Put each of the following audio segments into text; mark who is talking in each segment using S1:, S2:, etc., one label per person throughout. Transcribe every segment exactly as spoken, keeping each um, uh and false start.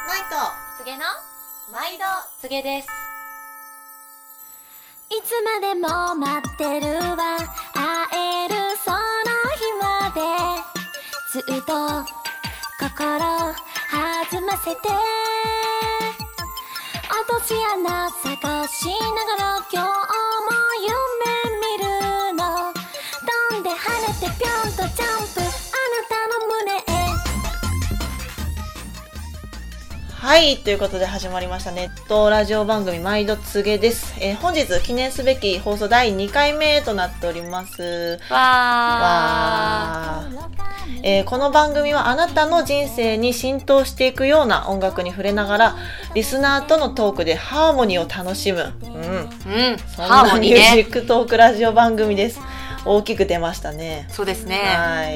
S1: マイと
S2: つげの毎度つげです。
S3: いつまでも待ってるわ、会えるその日までずっと心弾ませて、落とし穴探しながら今日も夢見るの、飛んで跳ねてぴょんとジャンプ、あなたの胸へ。
S1: はい、ということで始まりましたネットラジオ番組毎度つげです、えー、本日記念すべき放送だいにかいめとなっております。
S2: わ
S1: わー、えー、この番組はあなたの人生に浸透していくような音楽に触れながらリスナーとのトークでハーモニーを楽しむ、うん、
S2: うん、
S1: そんなミュージックトークラジオ番組です。大きく出ましたね。
S2: そうですね。
S1: はい。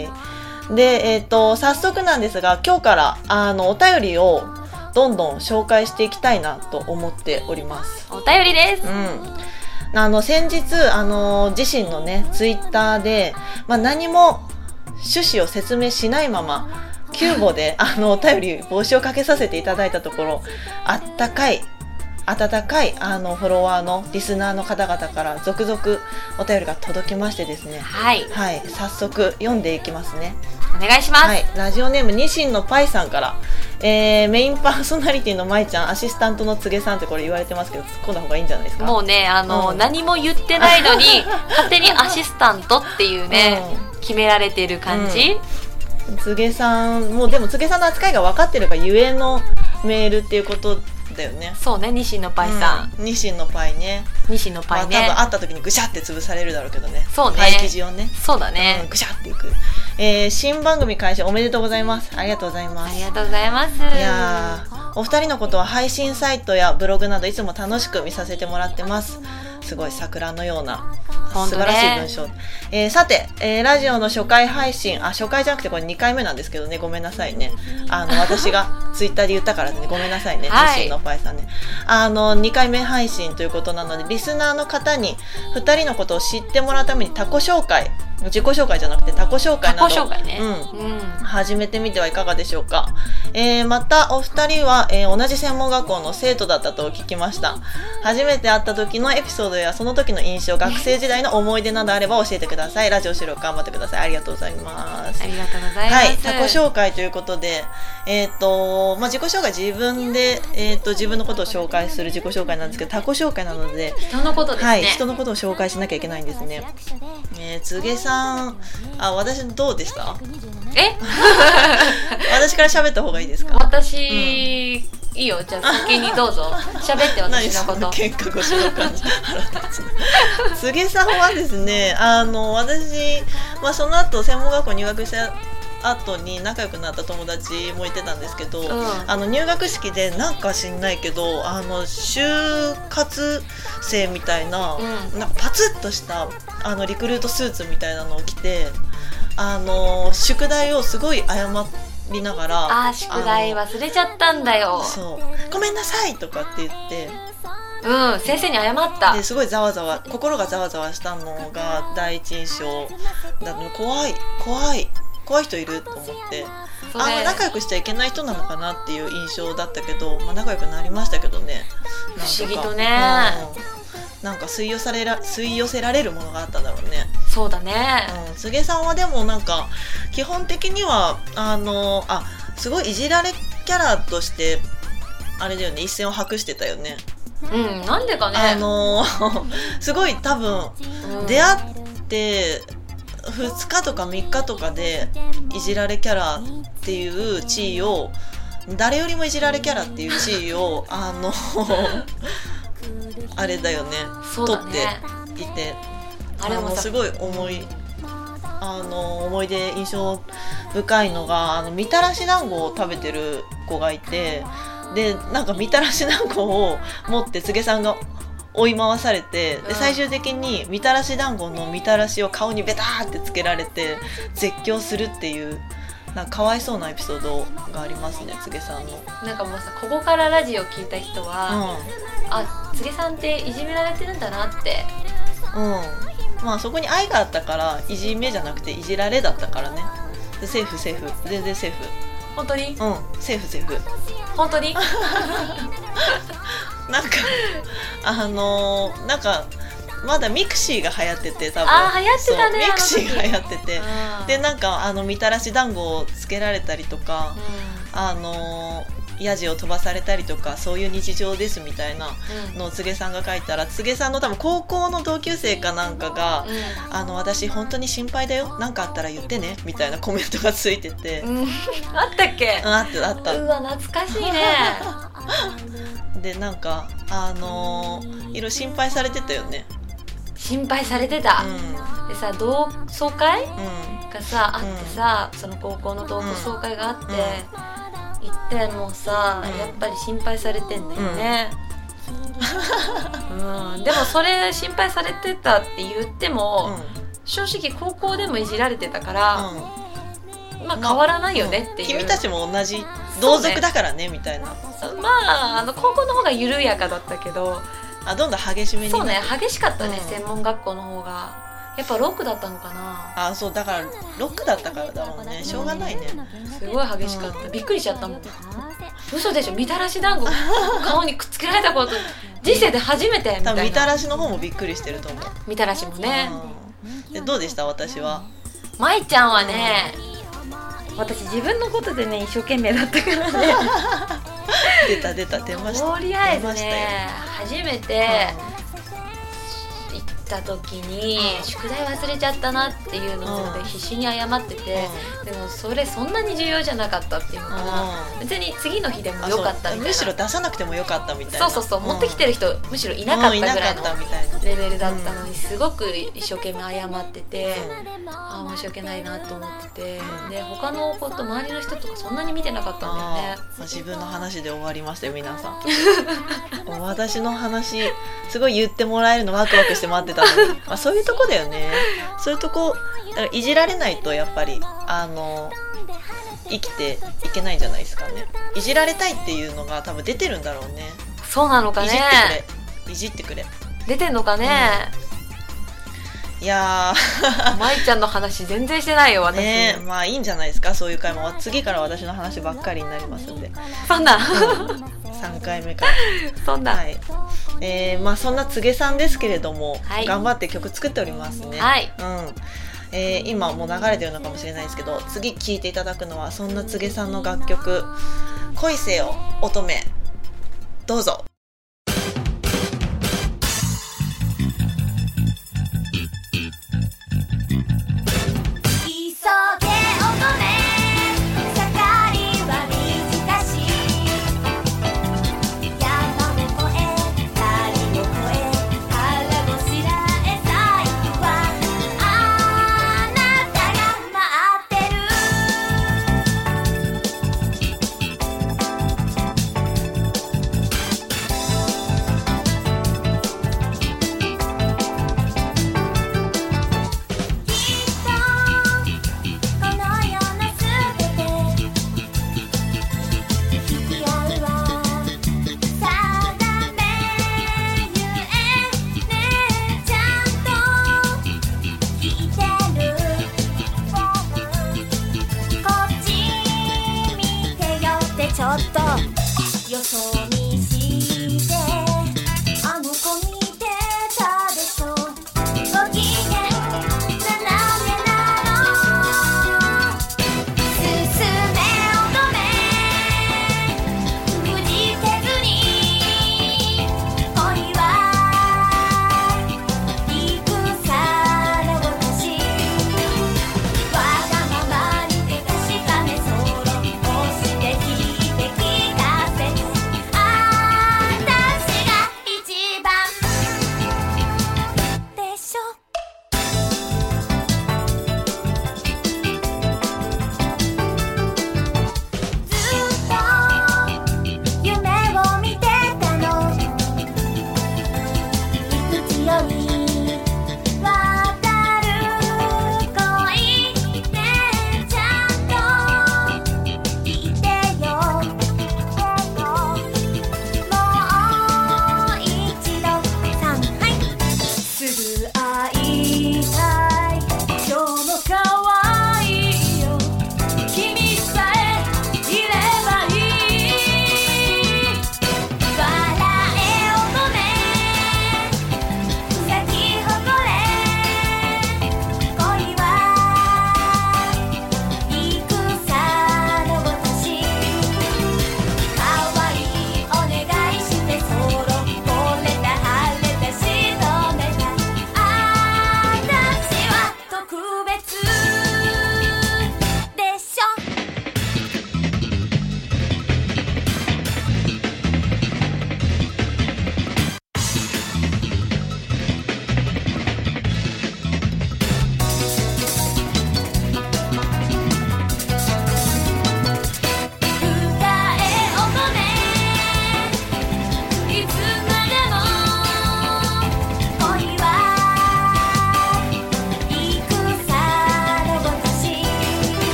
S1: で、えっと早速なんですが、今日からあのお便りをどんどん紹介していきたいなと思っております。
S2: お便りです。
S1: うん。あの先日あの自身のねツイッターで、まあ、何も趣旨を説明しないままキューボであのお便り募集をかけさせていただいたところ、あったかい温かいあのフォロワーのリスナーの方々から続々お便りが届きましてですね、
S2: はい、
S1: はい、早速読んでいきますね。
S2: お願いします。
S1: はい、ラジオネームニシンのパイさんから、えー、メインパーソナリティのまいちゃん、アシスタントのつげさんってこれ言われてますけど、突っ込んだ方がいいんじゃないですか。
S2: もうね、あの、うん、何も言ってないのに勝手にアシスタントっていうね、うん、決められてる感じ、
S1: うん、つげさんもうでもつげさんの扱いが分かってるがゆえのメールっていうことだよね。
S2: そうね、ニシンのパイさん、
S1: うん、ニシンのパイね、
S2: ニシンのパイね、
S1: まあ、多分会った時にぐしゃって潰されるだろうけどね。
S2: そうね、
S1: パイ生地をね。
S2: そうだね、
S1: うん、ぐしゃっていく、えー、新番組開始おめでとうございます。ありがとうございます。
S2: ありがとうございます。
S1: いやお二人のことは配信サイトやブログなどいつも楽しく見させてもらってます。すごい桜のような素晴らしい文章、えー、さて、えー、ラジオの初回配信、あ、初回じゃなくてこれにかいめなんですけどね、ごめんなさいね。あの私がツイッターで言ったからね、ごめんなさいね、
S2: はい、
S1: ニシンのパイさんね。あのにかいめ配信ということなので、リスナーの方にふたりのことを知ってもらうためにタコ紹介、自己紹介じゃなくてタコ紹介など、
S2: タコ紹介ね、
S1: うん
S2: うん、
S1: 始めてみてはいかがでしょうか。えー、またお二人は、えー、同じ専門学校の生徒だったと聞きました。初めて会った時のエピソードやその時の印象、学生時代の思い出などあれば教えてください。ラジオ収録頑張ってください。ありがとうございます。
S2: ありがとうございます。
S1: はい、タコ紹介ということで、えーとまあ、自己紹介自分で、えーと自分のことを紹介する自己紹介なんですけど、タコ紹介なので
S2: 人のことですね。
S1: はい、人のことを紹介しなきゃいけないんですね。えー、つげさん、あ、私どうでした？
S2: え
S1: 私から喋った方がいいですか？
S2: 私、うん、いいよ、じゃあ先にどうぞ喋って私のこと。
S1: 喧嘩腰の感じ腹立つ。つげさんはですね、あの私、まあ、その後専門学校入学した後に仲良くなった友達もいてたんですけど、うん、あの入学式でなんか知んないけどあの就活生みたいな、うん、なんかパツッとしたあのリクルートスーツみたいなのを着て、あの宿題をすごい謝りながら、
S2: あー宿題忘れちゃったんだよ、
S1: そうごめんなさいとかって言って、
S2: うん、先生に謝った。
S1: ですごいざわざわ心がざわざわしたのが第一印象だったの。怖い怖い怖い人いると思って、あんま仲良くしちゃいけない人なのかなっていう印象だったけど、まあ、仲良くなりましたけどね。
S2: 不思議とね、
S1: うん、なんか吸い寄せられ、吸い寄せられるものがあったんだろうね。
S2: そうだね、
S1: うん、つげさんはでもなんか基本的にはあのあすごいいじられキャラとしてあれだよね、一線を画してたよね。
S2: うん、なんでかね、
S1: あのすごい多分、うん、出会ってふつかとかみっかとかでいじられキャラっていう地位を、誰よりもいじられキャラっていう地位をあのあれだよね、
S2: そうだね、
S1: 取っていて、
S2: あれも
S1: すごい思いあの思い出印象深いのが、あのみたらし団子を食べてる子がいて、でなんかみたらし団子を持ってつげさんが追い回されて、で最終的にみたらし団子のみたらしを顔にベターってつけられて絶叫するっていう、なんかかわいそうなエピソードがありますね、つげさんの。
S2: なんかもうさ、ここからラジオ聞いた人は、うん、あ、つげさんっていじめられてるんだなって、
S1: うん、まあそこに愛があったからいじめじゃなくていじられだったからね。でセーフセーフ全然セーフ。
S2: 本当に？
S1: うん、セーフセーフ。
S2: 本当に？
S1: なんかあのー、なんかまだミクシーが流行ってて、多分
S2: あー流行ってたね、
S1: ミクシーが流行ってて、
S2: うん、
S1: でなんかあのみたらし団子をつけられたりとか、うん、あのーヤジを飛ばされたりとか、そういう日常ですみたいなのを柘植さんが書いたら、柘植さんの多分高校の同級生かなんかが、うん、あの私本当に心配だよ、なんかあったら言ってねみたいなコメントがついてて、
S2: うん、あったっけ？
S1: あったあった。
S2: うわ懐かしいね。
S1: でなんかあのー、いろいろ心配されてたよね。
S2: 心配されてた、うん、でさ同窓会、うん、がさあってさ、うん、その高校の同窓会があって、うんうん、行ってもさ、うん、やっぱり心配されてんだよね、うんうん、でもそれ心配されてたって言っても、うん、正直高校でもいじられてたから、うん、まあ変わらないよねっていう、
S1: 君たちも同じ同族だから ね, ねみたいな。
S2: まあ、あの高校の方が緩やかだったけど、
S1: あどんどん激しめになって。
S2: そうね、激しかったね、うん、専門学校の方がやっぱロックだったのかな。
S1: あそうだからロックだったからだもんね、しょうがないね。
S2: すごい激しかった、うん、びっくりしちゃったもん。嘘でしょ、みたらし団子顔にくっつけられたこと人生で初めてみたいな。
S1: 多分みたらしの方もびっくりしてると思う。
S2: みたらしもね、
S1: うん、でどうでした私は。
S2: まいちゃんはね、私自分のことでね一生懸命だったからね。
S1: 出た出た出ました。
S2: とりあえずね初めて、うんた時に、うん、宿題忘れちゃったなっていうので必死に謝ってて、うん、でもそれそんなに重要じゃなかったっていうのかな、うん、別に次の日でもよかったみたいな。
S1: むしろ出さなくてもよかったみたいな。
S2: そうそうそう、うん、持ってきてる人むしろいなかったぐらいのレベルだったのに、すごく一生懸命謝ってて、うん、あ申し訳ないなと思ってて、うん、で他の子と周りの人とかそんなに見てなかったんだよね。
S1: 自分の話で終わりましたよ皆さん。私の話すごい言ってもらえるのワクワクして待ってたのに。まあ、そういうとこだよね。そういうとこだからいじられないとやっぱりあの生きていけないんじゃないですかね。いじられたいっていうのが多分出てるんだろうね。
S2: そうなのかね。
S1: いじってくれいじってくれ
S2: 出てんのかね、
S1: うん、いや
S2: ーまいちゃんの話全然してないよ私
S1: ね。まあいいんじゃないですか、そういう回も。次から私の話ばっかりになりますんで。
S2: そんな、
S1: うん、さんかいめから
S2: そんな、
S1: はい、えーまあ、そんな柘植さんですけれども、
S2: はい、
S1: 頑張って曲作っておりますね、
S2: はい
S1: うんえー、今もう流れてるのかもしれないですけど、次聴いていただくのはそんな柘植さんの楽曲恋せよ乙女、どうぞ。
S3: ちょっとよそ見してあの子見てたでしょ。ご機嫌斜めなの進め乙女くじけずに恋は戦の私わがままにて確かめそう押してきてきた説あ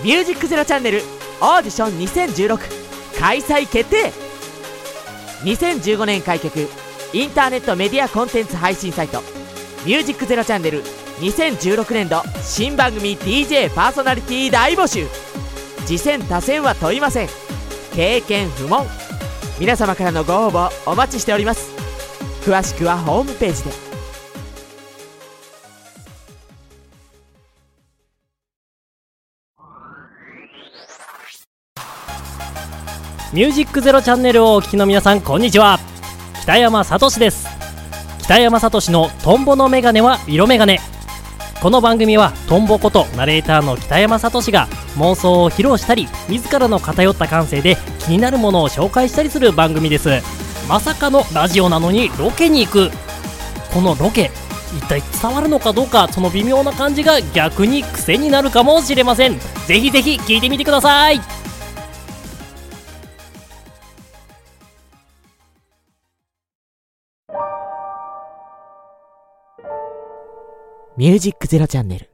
S4: ミュージックゼロチャンネルオーディションにせんじゅうろく開催決定。にせんじゅうごねん開局インターネットメディアコンテンツ配信サイトミュージックゼロチャンネルにせんじゅうろくねんど新番組 ディージェー パーソナリティ大募集。次戦他戦は問いません。経験不問。皆様からのご応募お待ちしております。詳しくはホームページで。
S5: ミュージックゼロチャンネルをお聞きの皆さん、こんにちは。北山さとしです。北山さとしのトンボのメガネは色メガネ。この番組はトンボことナレーターの北山さとしが妄想を披露したり、自らの偏った感性で気になるものを紹介したりする番組です。まさかのラジオなのにロケに行く。このロケ一体伝わるのかどうか、その微妙な感じが逆に癖になるかもしれません。ぜひぜひ聞いてみてください。
S4: ミュージックゼロチャンネル。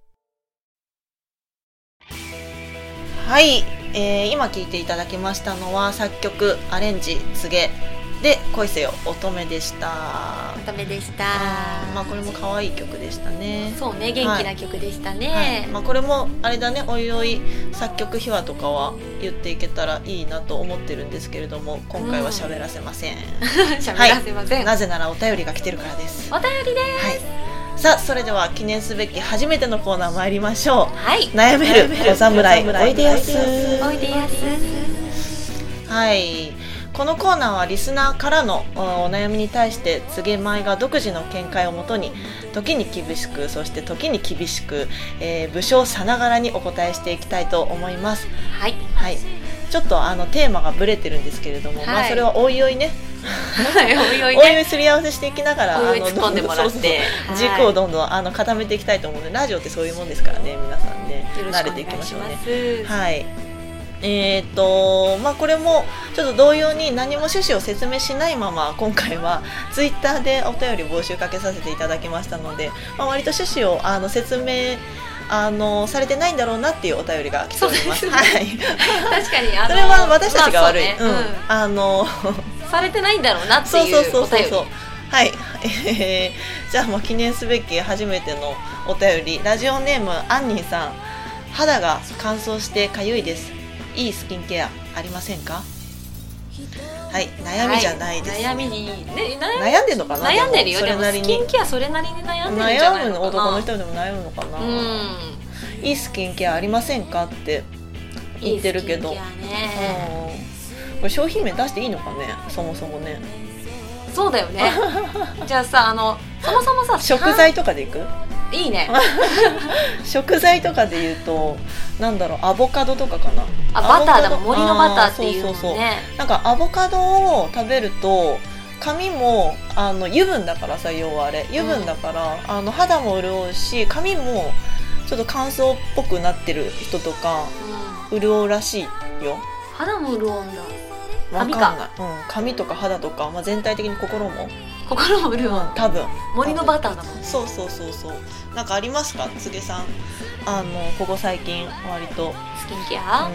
S1: はい、えー、今聴いていただきましたのは作曲アレンジつげで恋せよ乙女でした。
S2: 乙女でした。
S1: まあこれも可愛い曲でしたね。
S2: そうね、元気な曲でしたね、
S1: はいはい、まあ、これもあれだね、おいおい作曲秘話とかは言っていけたらいいなと思ってるんですけれども、今回は喋らせません。
S2: 喋、うん、らせません、はい、
S1: なぜならお便りが来てるからです。
S2: お便りです、はい。
S1: さあ、それでは記念すべき初めてのコーナー参りましょう。
S2: はい、
S1: 悩めるお侍おいでやす。
S2: おいでやす。
S1: はい、このコーナーはリスナーからのお悩みに対してつげまいが独自の見解をもとに、時に厳しく、そして時に厳しく、えー、武将さながらにお答えしていきたいと思います。
S2: はい、
S1: はい、ちょっとあのテーマがブレてるんですけれども、はい、まあそれはおいおいね
S2: はい、おいおいね、
S1: おいおいすり合わせしていきながら、
S2: おいおい突っ込んでもらって、そうそうそう、
S1: 軸をどんどんあの固めていきたいと思うので、ラジオってそういうもんですからね、皆さんね、慣れていきましょうね。はい、えーとまあ、これもちょっと同様に何も趣旨を説明しないまま、今回はツイッターでお便り募集かけさせていただきましたので、まあ、割と趣旨をあの説明あのされてないんだろうなっていうお便りが来ております。はい、確
S2: かにあの
S1: それは私たちが悪い、
S2: まあそうね、うん、
S1: あの
S2: されてないんだろうなっていうお便り。そうそうそうそう、
S1: はい、えー、じゃあもう記念すべき初めてのお便り、ラジオネームアンニーさん。肌が乾燥してかゆいです。いいスキンケアありませんか？はい、悩みじゃないです、ね、はい、悩みに、ね、悩んでるのかな。
S2: 悩んでるよ。
S1: それなりに
S2: でもスキンケアそれなりに悩んでるんじゃないのかな。
S1: 悩む男の人でも悩むのかな。うん、いいスキンケアありませんかって言ってるけど、いいスキンケアね、うん、これ商品名出していいのかね、そもそもね。
S2: そうだよねじゃあさ、あのそもそもさ、
S1: 食材とかでいく？
S2: いいね
S1: 食材とかで言うと、なんだろう、アボカドとかかな。
S2: あ、バターだもん、森のバターっていうのね。そうそうそう、
S1: なんかアボカドを食べると髪もあの油分だからさ、要はあれ油分だから、うん、あの肌も潤うし、髪もちょっと乾燥っぽくなってる人とか、うん、潤うらしいよ。
S2: 肌も潤うんだ。
S1: わかんない、うん、髪とか肌とか、まあ、全体的に心も
S2: 心も潤う、うん、
S1: 多分
S2: 森のバターだもんね。
S1: そうそうそうそう。なんかありますか、つげさん。あのここ最近割と
S2: スキンケア、うん、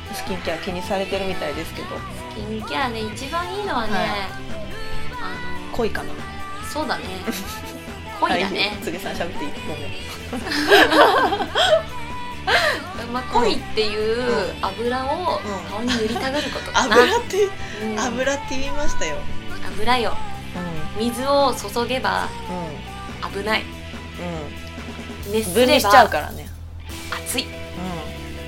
S1: スキンケア気にされてるみたいですけど。
S2: スキンケアで一番いいのはね、はい、
S1: あの濃いかな。
S2: そうだね濃いだね、
S1: はい、つげさん喋っていい？ごめん
S2: まあ、濃いっていう油を顔に塗りたがることかな、
S1: うん、油って、うん、油って言いましたよ。
S2: 油よ、うん、水を注げば危ない、
S1: うん、
S2: 熱すれば
S1: 分離しちゃうからね。
S2: 熱い、うん、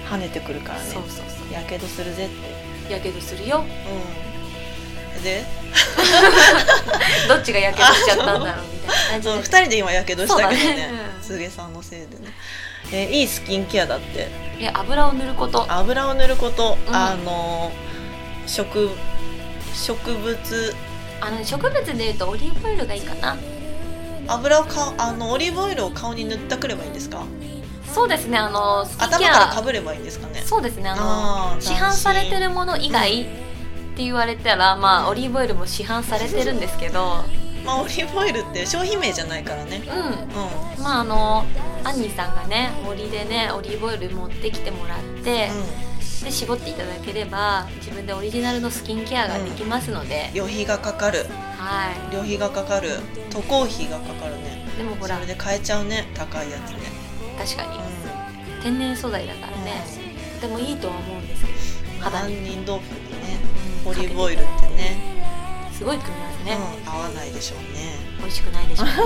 S1: 跳ねてくるからね。
S2: そうそうそう、
S1: やけどするぜって。
S2: やけどするよ、
S1: うん、で
S2: どっちがやけどしちゃったんだろうみたいな感じで
S1: ふたりで今やけどしたけどね、
S2: ね、うん、
S1: つげさんのせいでね。えー、いいスキンケアだって。
S2: え、油を塗ること。
S1: 油を塗ること、うん、あの植植物
S2: あの植物でいうとオリーブオイルがいいかな。
S1: 油をかあのオリーブオイルを顔に塗ってくればいいんですか？
S2: そうですね、あのスキンケア
S1: 頭からかぶればいいんですかね？
S2: そうですね、あのあ市販されてるもの以外って言われたら、まあオリーブオイルも市販されてるんですけど、
S1: まあオリーブオイルって商品名じゃないからね。
S2: うん
S1: うん
S2: まああのアンニーさんがね森でねオリーブオイル持ってきてもらって、
S1: う
S2: で絞っていただければ自分でオリジナルのスキンケアができますので、
S1: ん、旅費がかかる、
S2: はい
S1: 旅費がかかる、渡航費がかかるね。
S2: でもほら
S1: それで買えちゃうね、高いやつね。
S2: 確かに
S1: う
S2: 天然素材だから
S1: ん、
S2: ね、とてもいいとは思うんですけど肌
S1: 杏
S2: に
S1: 仁豆腐にね
S2: うん
S1: オリーブオイルってね、
S2: すごい組み合わせね、
S1: うん、合わないでしょうね。
S2: 美味しくないでしょうね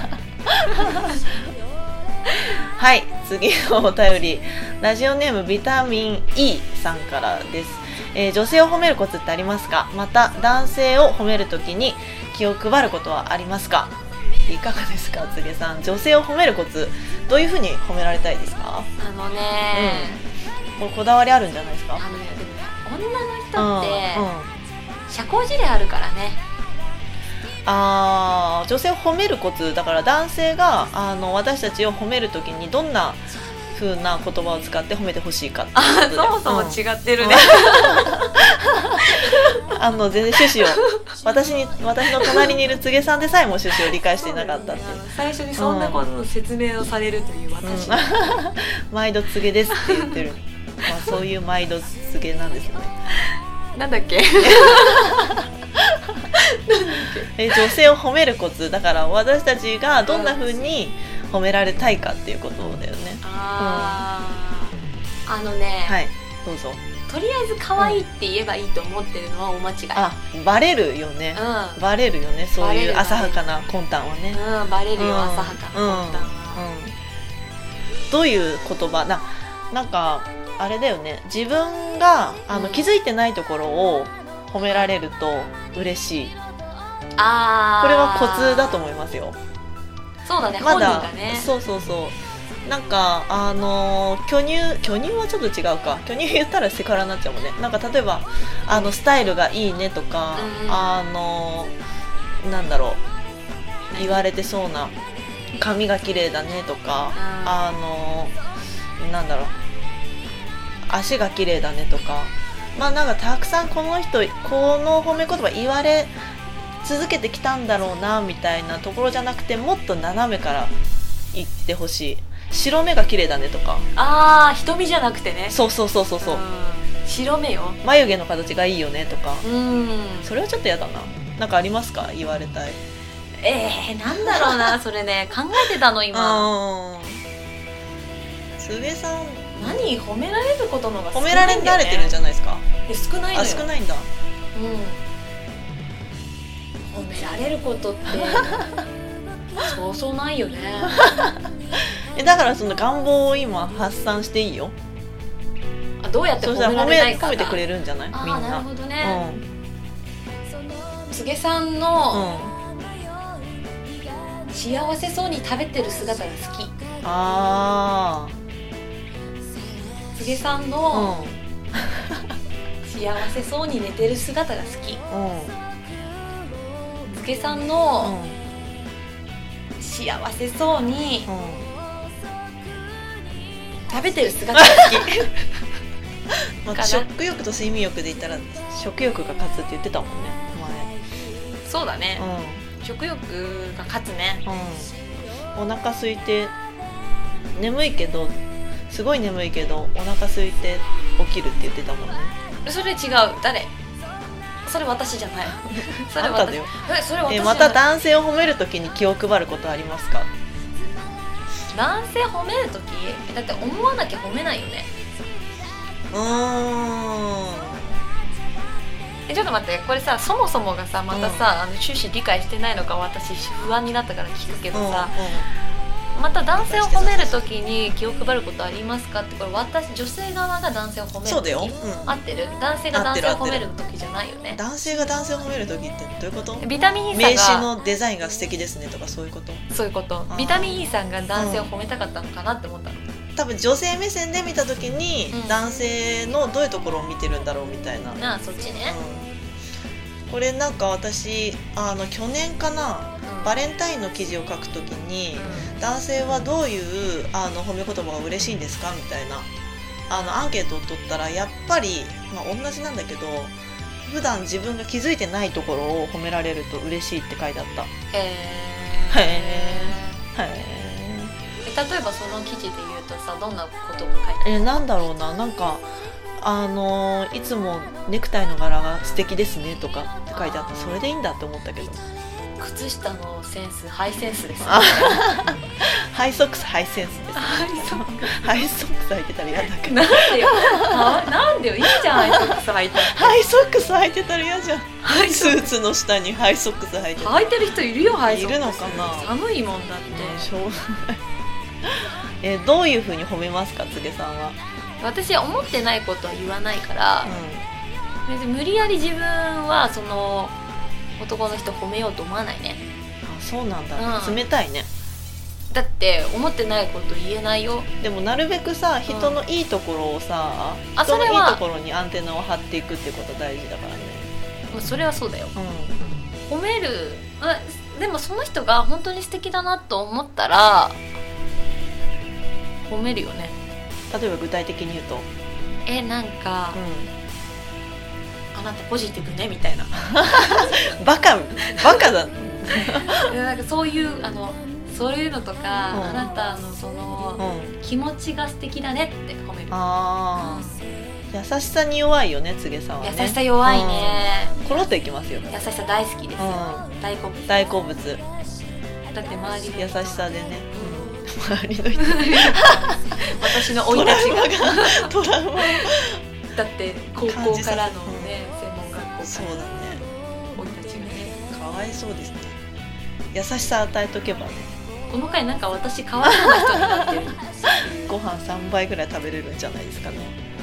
S1: はい、次のお便り、ラジオネームビタミン E さんからです。えー女性を褒めるコツってありますか？また男性を褒めるときに気を配ることはありますか？いかがですか、つげさん。女性を褒めるコツ、どういうふうに褒められたいですか？
S2: あのね、
S1: これこだわりあるんじゃないですか？
S2: あのねでもね女の人って
S1: うんうん
S2: 社交辞令あるからね。
S1: あー、女性を褒めるコツだから、男性があの私たちを褒めるときにどんな風な言葉を使って褒めてほしいかっていうことで、
S2: そもそも違ってるね、
S1: うんあの全然趣旨を私に私の隣にいるつげさんでさえも趣旨を理解していなかったっていう、
S2: 最初にそんなことの説明をされるという私、
S1: うん、毎度つげですって言ってる、まあ、そういう毎度つげなんですね。
S2: なんだっけ
S1: え女性を褒めるコツだから、私たちがどんな風に褒められたいかっていうことだよね。
S2: あー、あのね、
S1: はい、どうぞ。
S2: とりあえず可愛いって言えばいいと思ってるのは大間違い。
S1: あ、バレるよね、
S2: う
S1: バレるよね、そう
S2: バレる
S1: いう浅はかな魂胆はね。
S2: ん、うん、バレるよ、
S1: うん
S2: 浅はかな魂胆は、
S1: うんうんどういう言葉な、なんかあれだよね、自分があの、
S2: うん
S1: 気づいてないところを褒められると嬉しい。
S2: あー
S1: これはコツだと思いますよ。
S2: そうだね、
S1: まだ
S2: 本人がね、
S1: そうそうそうなんかあの巨乳巨乳はちょっと違うか、巨乳言ったらセクハラになっちゃうもんね。なんか例えばあのスタイルがいいねとか、
S2: うん
S1: あのなんだろう、言われてそうな、髪が綺麗だねとか、
S2: うん
S1: あのなんだろう、足が綺麗だねとか、まあなんかたくさんこの人この褒め言葉言われ続けてきたんだろうなみたいなところじゃなくて、もっと斜めから言ってほしい。白目が綺麗だねとか、
S2: あー、瞳じゃなくてね、
S1: そうそうそうそうそう、
S2: ん、白目よ、
S1: 眉毛の形がいいよねとか、
S2: うん、
S1: それはちょっとやだな。なんかありますか、言われたい。
S2: えー、なんだろうなそれね、考えてたの今。
S1: あー、つげさん
S2: 何褒められることの方が少
S1: 褒められ
S2: ないんだよね。
S1: 慣れてるんじゃないですか？
S2: え少ないの
S1: あ、
S2: よ。
S1: 少ないんだ。
S2: うん。褒められることってそうそうないよね。
S1: えだからその願望を今発散していいよ。
S2: あ、どうやって褒め
S1: そしたら褒め
S2: られないかな。
S1: 褒めてくれるんじゃない？みん
S2: あー、な
S1: な。
S2: るほどね。
S1: うん
S2: つげさん
S1: う
S2: の
S1: ん。
S2: 幸せそうに食べてる姿が好き。
S1: あ
S2: つげさん
S1: あ。
S2: の
S1: うん。
S2: 幸せそうに寝てる姿が好き。
S1: うん。
S2: つげさん
S1: う
S2: の
S1: ん。
S2: 幸せそうに
S1: うん。
S2: 食べてる姿が好き。
S1: まあ、
S2: かな
S1: 食欲と睡眠欲で言ったら食欲が勝つって言ってたもんね
S2: そうだね。
S1: 前。
S2: 食欲が勝つね。
S1: うん。うん。お腹空いて眠いけどすごい眠いけどお腹空いて起きるって言ってたもんね。
S2: それ違う。誰？それ私じゃない。それ私
S1: あんただよ。
S2: え、それ私じ
S1: え
S2: ゃない。
S1: また男性を褒めるときに気を配ることありますか？
S2: 男性褒めるとき、だって思わなきゃ褒めないよね。
S1: うーん。
S2: え、ちょっと待って、これさ、そもそもがさ、またさ、あの趣旨理解してないのか私不安になったから聞くけどさ、また男性を褒めるときに気を配ることありますかって、これ私女性側が男性を褒めるとき、
S1: そうだよ、うん、
S2: 合ってる？男性が男性を褒める
S1: 合って
S2: ときじゃないよね。
S1: 男性が男性を褒めるときってどういうこと？
S2: ビタミン E
S1: 名
S2: さんが
S1: 刺のデザインが素敵ですねとかそういうこと？
S2: そういうこと
S1: あー
S2: ビタミン E さんが男性を褒めたかったのかなって思ったの。
S1: 多分女性目線で見たときに、
S2: うん
S1: 男性のどういうところを見てるんだろうみたいな、
S2: なあ、そっちね。
S1: うん、これなんか私あの去年かな、
S2: うん
S1: バレンタインの記事を書くときに、
S2: う
S1: 男性はどういうあの褒め言葉が嬉しいんですかみたいなあのアンケートを取ったらやっぱり、まあ、同じなんだけど普段自分が気づいてないところを褒められると嬉しいって書いてあった。
S2: へ
S1: へーへ
S2: ー。例えばその記事で言うとさ、どんなことが書いてある？
S1: えなんだろうな、なんかあのー、いつもネクタイの柄が素敵ですねとかって書いてあった。それでいいんだって思ったけど。
S2: 靴下のセンス、ハイセンスですね。
S1: ハイソックスハイセンスですね。
S2: ハイソック
S1: ハイソックス履いてたら嫌だけど。
S2: なんでよ、はなんでよ、いいじゃん、ハイソックス履いて。
S1: ハイソックス履いてたら嫌じゃん。スーツの下にハイソックス履いてた。
S2: 履いてる人いるよ、ハイソックス。
S1: いるのかな。
S2: 寒いもんだって。
S1: しょうがない。えどういう風に褒めますか、つげさんは。
S2: 私は思ってないことは言わないから、
S1: うん、
S2: 別に無理やり自分はその男の人褒めようと思わないね。
S1: あ、そうなんだ、
S2: うん、
S1: 冷たいね。
S2: だって思ってないこと言えないよ。
S1: でもなるべくさ、人のいいところをさ、
S2: うん、
S1: 人のいいところにアンテナを張っていくってこと大事だからね。
S2: まあ、それはそうだよ、
S1: うん、
S2: 褒める。でもその人が本当に素敵だなと思ったら褒めるよね。
S1: 例えば具体的に言うと、
S2: えなんか、
S1: うん、
S2: あなたポジティブねみたいな。
S1: バカバカだ。
S2: なんかそういうあのそういうのとか、うん、あなたのその、うん、気持ちが素敵だねって褒める。
S1: あー、優しさに弱いよね、つげさんはね。
S2: 優しさ弱いね、
S1: うん、コロッといきますよ。
S2: 優しさ大好きですよ、うん、大好物
S1: 大好物
S2: だって周りの
S1: 優しさでね、
S2: うん、
S1: 周りの人
S2: 私の生い立ちが
S1: トラウマ
S2: だって高校からのね、専門学校から
S1: そうだね、
S2: 生い立ちがね、
S1: かわいそうですね。優しさ与えとけばね。
S2: この回なんか私かわいそうな人になってる。
S1: ご飯さんばいぐらい食べれるんじゃないですかね。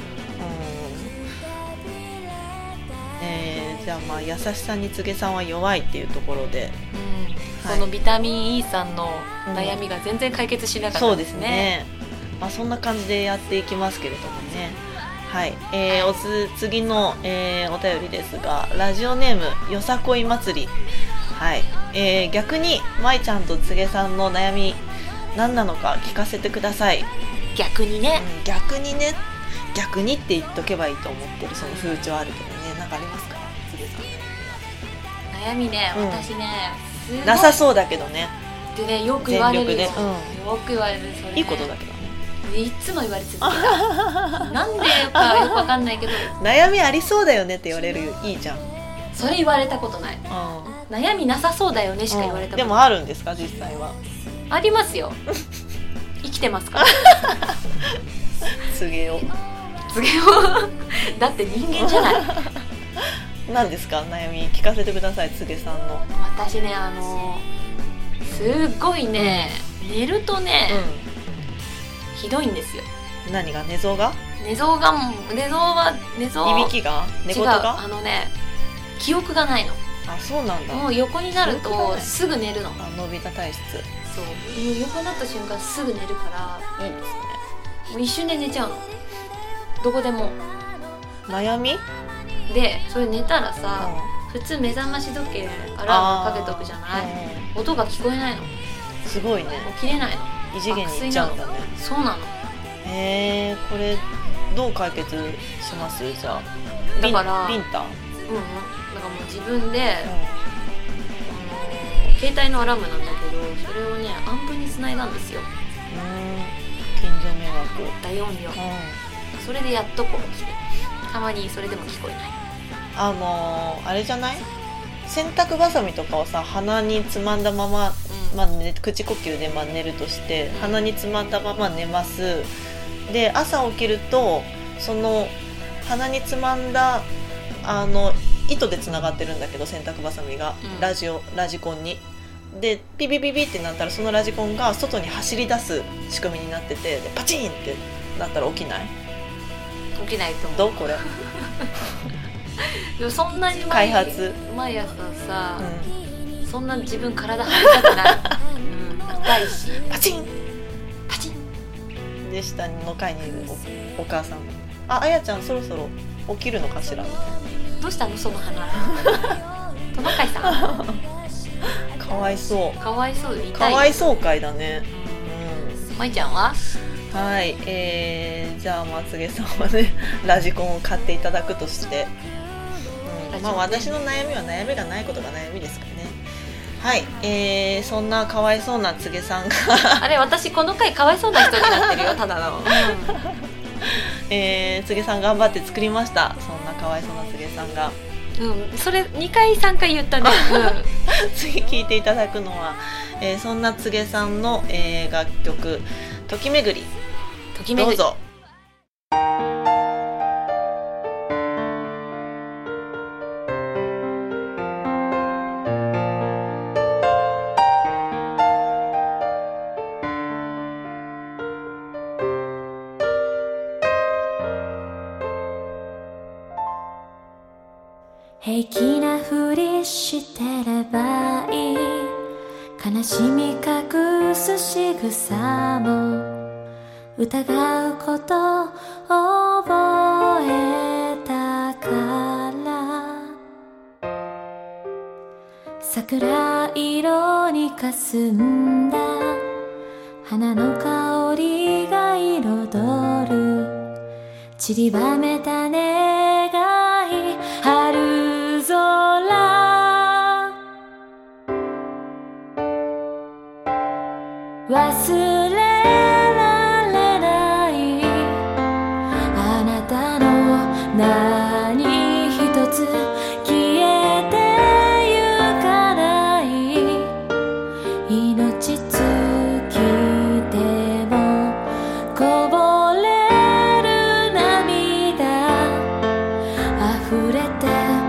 S1: うん、えー、じゃあまあ優しさにつげさんは弱いっていうところで、
S2: うん、はい、このビタミン E さんの悩みが全然解決しなかったですね。
S1: そうですね。まあそんな感じでやっていきますけれどもね。はい、えー、おつ次の、えー、お便りですが、ラジオネームよさこい祭り。はい、えー、逆にまいちゃんとつげさんの悩み何なのか聞かせてください。
S2: 逆にね、
S1: うん、逆にね、逆にって言っとけばいいと思ってるその風潮あるけどね。なんかありますか、つげさん。
S2: 悩みね、
S1: うん、
S2: 私ね
S1: なさそうだけどね。
S2: でね、よく言われるよ、
S1: ね、
S2: うん、よく言われる。それ、ね、
S1: いいことだけどね。
S2: いつも言われ続けた。なんでかよくわかんないけど
S1: 悩みありそうだよねって言われるよ。いいじゃん。
S2: それ言われたことない、うん、悩みなさそうだよねしか言われたことない、
S1: うん、でもあるんですか、実際は。
S2: ありますよ。生きてますから。
S1: 告げよう
S2: 告げよう。だって人間じゃない。
S1: 何ですか、悩み聞かせてください、つげさんの。
S2: 私ね、あのすっごいね、うん、寝るとね、うん、ひどいんですよ。
S1: 何が、寝相が
S2: 寝相が寝相は寝相
S1: いびきが寝言が、
S2: あのね、記憶がないの。
S1: あ、そうなんだ。
S2: もう横になるとすぐ寝るの。
S1: あ、のび太体質。
S2: そう、もう横になった瞬間すぐ寝るから。
S1: いいですね。
S2: もう一瞬で寝ちゃうの、どこでも。
S1: 悩み
S2: で、それ寝たらさ、うん、普通目覚まし時計アラームかけとくじゃない、うん、音が聞こえないの。
S1: すごいね。
S2: 起きれないの。
S1: 異次元に行っちゃうんだね。
S2: そうなの。
S1: へえ、これどう解決します？じゃあ
S2: だから
S1: ビンタ？うん、
S2: だからもう自分で、うん、あの携帯のアラームなんだけど、それをねアンプにつないだんですよ。
S1: うん、近所迷惑。
S2: 大音量、うん、それでやっとこう起きて、たまにそれでも聞こえない。あ
S1: のー、あれじゃない？洗濯ばさみとかをさ、鼻につまんだまま、うん、まあね、口呼吸でまあ寝るとして、うん、鼻につまんだまま寝ます。で、朝起きるとその鼻につまんだあの糸でつながってるんだけど、洗濯ばさみが、うん、ラジオラジコンにでピピピピってなったら、そのラジコンが外に走り出す仕組みになってて、でパチンってなったら起きない？
S2: 起きないと思う。
S1: どうこれ？
S2: でもそんなに
S1: 開発
S2: 毎朝さ、うん、そんな自分体張りたくない、うん、痛いし、
S1: パチン
S2: パチン
S1: で、下の階にいる お, お母さん、あ、あやちゃんそろそろ起きるのかしらみたいな。
S2: どうしたのその花。トナカイさん。
S1: かわいそう。
S2: かわいそう、痛い。
S1: かわいそうかいだね。
S2: うん。まいちゃんは？
S1: はい、えー、じゃあまつげさんはね、ラジコンを買っていただくとして、うまあ私の悩みは悩みがないことが悩みですからね。はい、えー、そんなかわいそうなつげさんが
S2: あれ私この回かわいそうな人になってるよただの、うん
S1: えー、つげさん頑張って作りました。そんなかわいそうなつげさんが、
S2: うん、それにかいさんかい言ったね、
S1: うん、次聴いていただくのは、えー、そんなつげさんの、えー、楽曲ときめぐり、
S2: ときめぐり
S1: どうぞ。
S3: 平気なふりしてればいい、悲しみ隠す仕草も疑うこと覚えたから、桜色にかすんだ花の香りが彩る散りばめた願い、春空忘れられない、あなたの何一つ消えてゆかない、命尽きてもこぼれる涙溢れて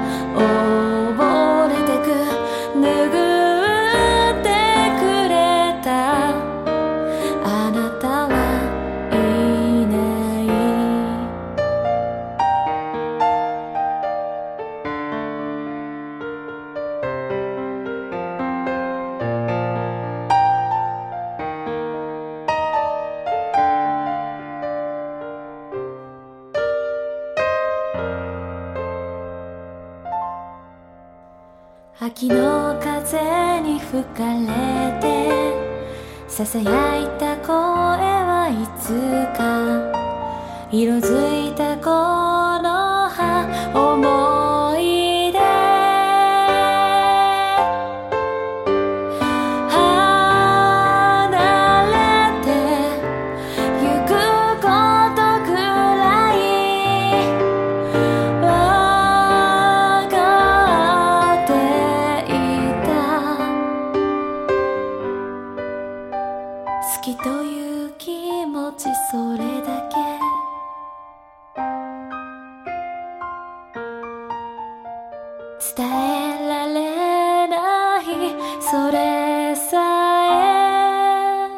S3: 溺れてく、拭ってくれたあなたはいない。秋の風に吹かれてささやいた声はいつか色づいたこの葉、思い出離れてゆくことくらいわかっていた、好きという気持ちそれだけ伝えられない、それさえ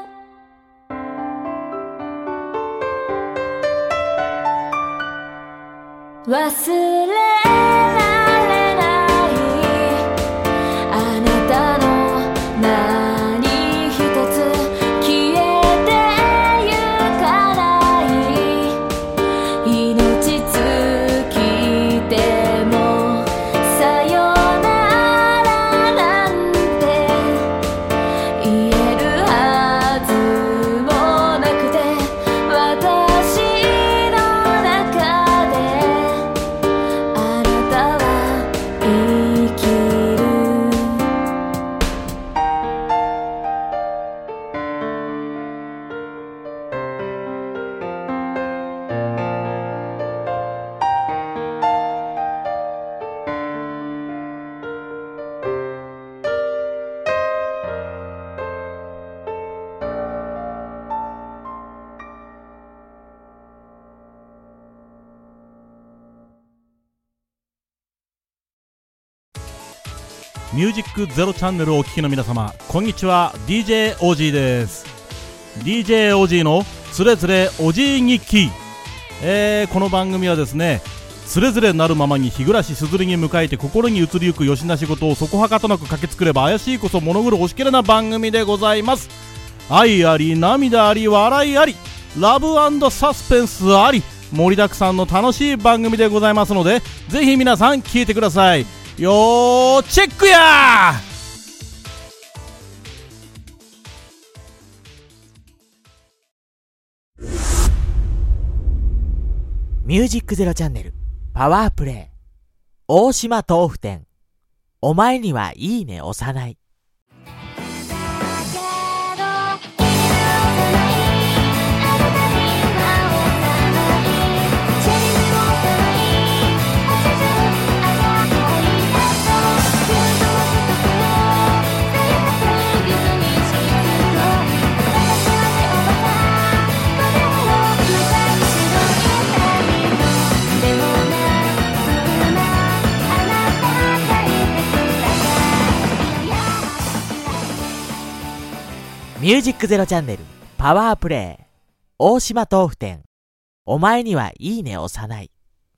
S3: 忘れられない、あなたの何一つ消えてゆかない、命尽きてもさよならなんて言えるはずもなくて、私の中であなたは生きる。
S6: ミュージックゼロチャンネルをお聴きの皆様、こんにちは。 ディージェー オージーです。 ディージェー オージーのつれづれおじい日記、えー、この番組はですね、つれづれなるままに日暮らしすずりに迎えて心に移りゆくよしな仕事をそこはかとなく駆けつくれば怪しいこそ物狂うおしきれな番組でございます。愛あり涙あり笑いありラブ&サスペンスあり盛りだくさんの楽しい番組でございますので、ぜひ皆さん聞いてください。よーチェックやー。
S4: ミュージックゼロチャンネルパワープレイ。 大島豆腐店。お前にはいいね押さない。ミュージックゼロチャンネルパワープレイ大島豆腐店。お前にはいいね押さない。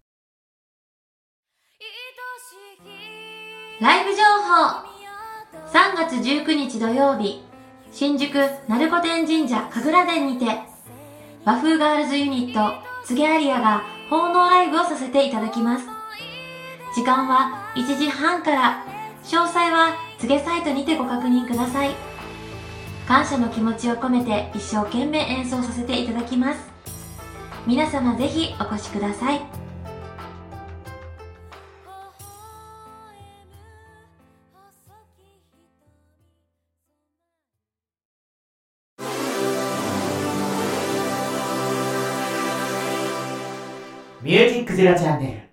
S7: ライブ情報。さんがつじゅうくにち土曜日、新宿鳴子天神社神楽殿にて和風ガールズユニットつげありあが奉納ライブをさせていただきます。時間はいちじはんから。詳細はつげサイトにてご確認ください。感謝の気持ちを込めて一生懸命演奏させていただきます。皆様ぜひお越しください。
S4: ミュージックゼロチャンネ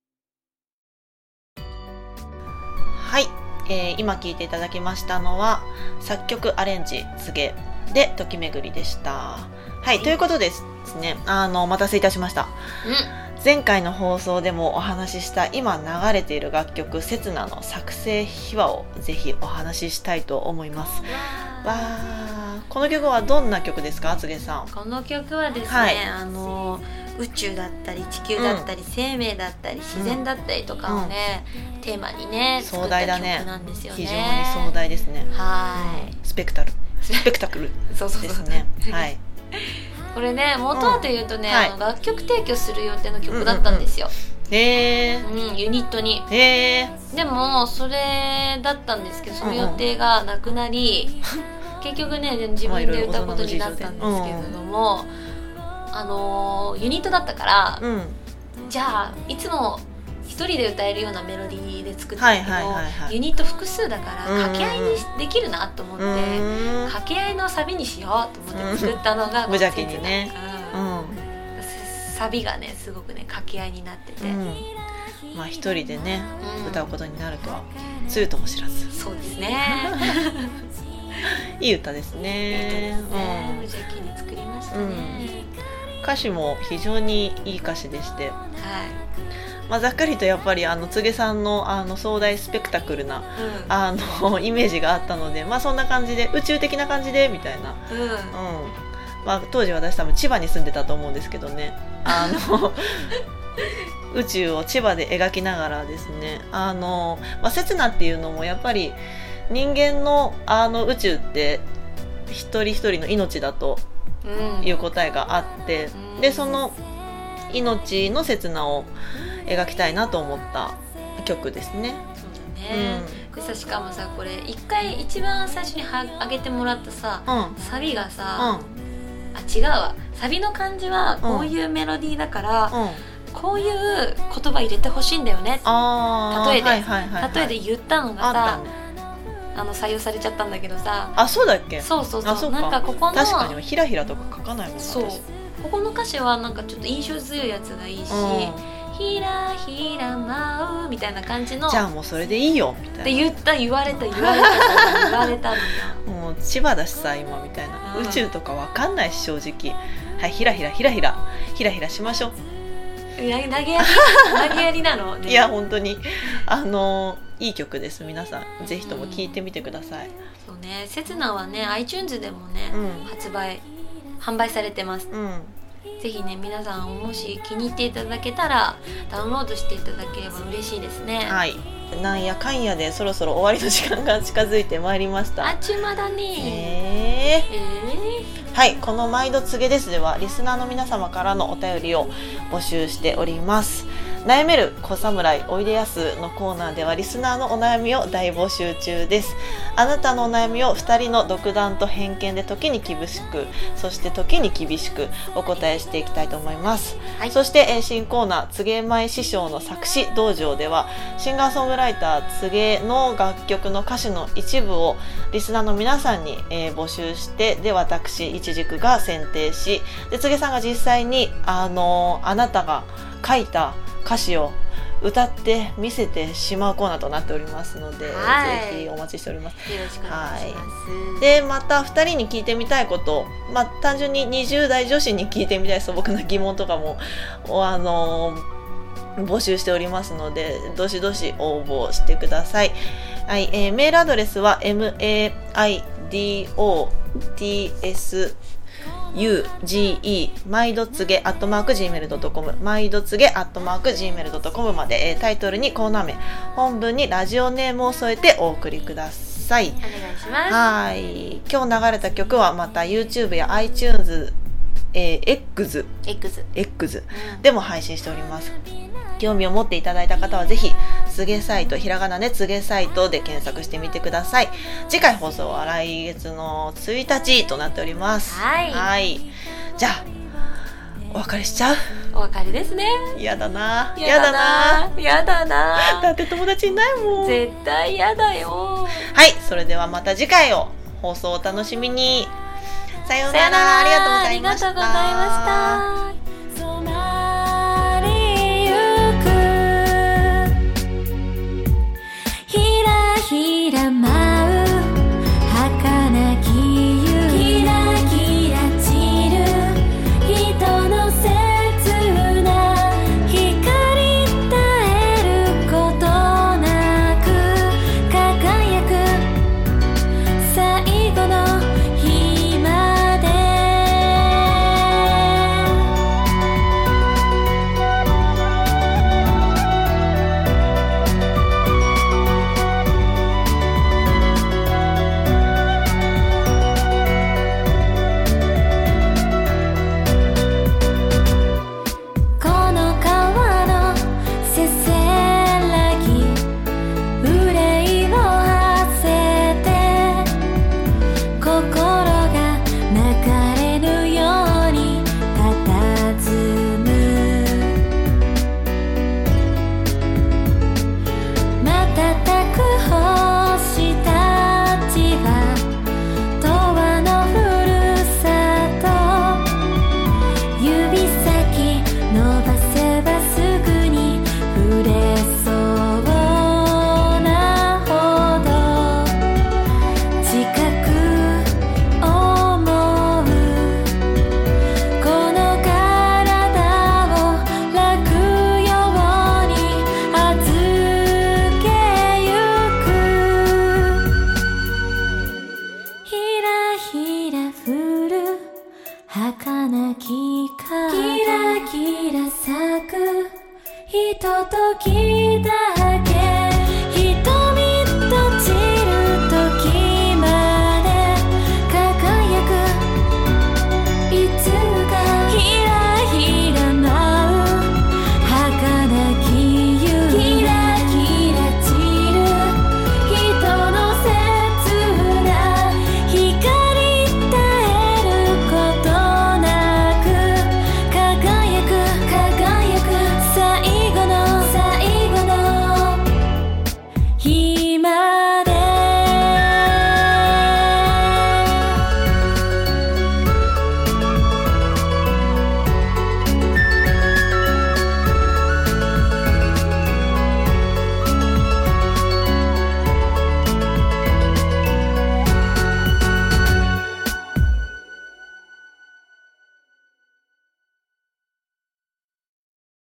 S4: ル。
S1: はい、えー、今聴いていただきましたのは作曲アレンジつげで時めぐりでした。はい、ということですね、あのお待たせいたしました、うん、前回の放送でもお話しした今流れている楽曲せつなの作成秘話をぜひお話ししたいと思います。わー、この曲はどんな曲ですか、つげさん。
S2: この曲はですね、はい、あの宇宙だったり地球だったり、うん、生命だったり自然だったりとかをね、うん、テーマにね作った曲なんですよね。
S1: 非常に壮大ですね。
S2: はい、
S1: うん、スペクタルスペクタクル
S2: そうそうそう
S1: ですね。はい。
S2: これね、元はというとね、うん、あの楽曲提供する予定の曲だったんですよ。
S1: へ、
S2: うんうん、うん、ユニットに。
S1: へ
S2: でもそれだったんですけど、その予定がなくなり、うん、結局ね自分で歌うことになったんですけれども、あのー、ユニットだったから、うん、じゃあいつも一人で歌えるようなメロディーで作ったんだけど、はいはいはいはい、ユニット複数だから掛け合いにできるなと思って、掛け合いのサビにしようと思って作ったのが
S1: 無邪気にね、
S2: うん、サビがねすごくね掛け合いになってて、うん、
S1: まあ一人でね、うん、歌うことになるとはつゆとも知らず。
S2: そうですね
S1: いい歌ですね。
S2: いい歌ですね、うん、無邪気に作りましたね、うん、
S1: 歌詞も非常にいい歌詞でして、
S2: はい、
S1: まあ、ざっくりとやっぱりあのつげさん の, あの壮大スペクタクルな、うん、あのイメージがあったので、まあ、そんな感じで宇宙的な感じでみたいな、うんうんまあ、当時私多分千葉に住んでたと思うんですけどね、あの宇宙を千葉で描きながらですね、あの、まあ、刹那っていうのもやっぱり人間 の, あの宇宙って一人一人の命だという答えがあって、うん、でその命の刹那を描きたいなと思った曲ですね。
S2: そうだね、うん、でさしかもさこれ一回一番最初に上げてもらったさ、うん、サビがさ、うん、あ違うわ、サビの感じはこういうメロディーだから、うん、こういう言葉入れてほしいんだよね、あ例えで、はいはいはいはい、例えで言ったのがさ、あの採用されちゃったんだけどさ。
S1: あ、そうだっけ。
S2: そうそうそう、
S1: そう
S2: なんかここの
S1: 確かにひらひらとか書かないもん。
S2: そう、ここの歌詞はなんかちょっと印象強いやつがいいし、うん、ひらひら舞うみたいな感じの、
S1: じゃあもうそれでいいよみたいな
S2: って言った言われた言われた言われたのよ
S1: もう千葉だしさ今みたいな、うん、宇宙とかわかんないし正直、はい、ひらひらひらひらひらひらしましょう。
S2: 投げやり投げやりなの
S1: いや本当にあのいい曲です。皆さんぜひとも聴いてみてください、うん、
S2: そうね、せつなはね iTunes でもね、うん、発売販売されてます、うん、ぜひね皆さんもし気に入っていただけたらダウンロードしていただければ嬉しいですね。
S1: はい、なんやかんやでそろそろ終わりの時間が近づいてまいりました。
S2: あっちゅう間だね。
S1: えー、
S2: えー、
S1: はい、この毎度告げですではリスナーの皆様からのお便りを募集しております。 悩める小侍おいでやすのコーナーではリスナーのお悩みを大募集中です。あなたのお悩みをふたりの独断と偏見で時に厳しく、そして時に厳しくお答えしていきたいと思います、はい、そして、えー、新コーナーつげまい師匠の作詞道場ではシンガーソングライターつげの楽曲の歌詞の一部をリスナーの皆さんに、えー、募集して、で私いちじくが選定し、でつげさんが実際にあのー、あなたが書いた歌詞を歌って見せてしまうコーナーとなっておりますので、はい、ぜひお待ちしております。
S2: よろしくお願いします、
S1: はい、でまたふたりに聞いてみたいこと、まあ、単純ににじゅう代女子に聞いてみたい素朴な疑問とかもあのー、募集しておりますので、どしどし応募してください。はい、えー、メールアドレスは エムエーアイディーオーティーエスユージーイー 毎度つげアットマーク ジーメールドットコム 毎度つげアットマーク ジーメールドットコム まで、えー、タイトルにコーナー名、本文にラジオネームを添えてお送りください。
S2: お願いします。
S1: はい、今日流れた曲はまた YouTube や iTunes、えー、X,
S2: X,
S1: X でも配信しております。興味を持っていただいた方はぜひつげサイト、ひらがなでつげサイトで検索してみてください。次回放送は来月のついたちとなっております。
S2: はい、
S1: はい、じゃあお別れしちゃう。
S2: お別れですね。
S1: やだな、
S2: やだな、やだな、
S1: だって友達いないもん。
S2: 絶対やだよ。
S1: はい、それではまた次回を放送をお楽しみに。さようなら。
S2: さようなら。
S1: ありがとうございました。
S2: ありがとうございました。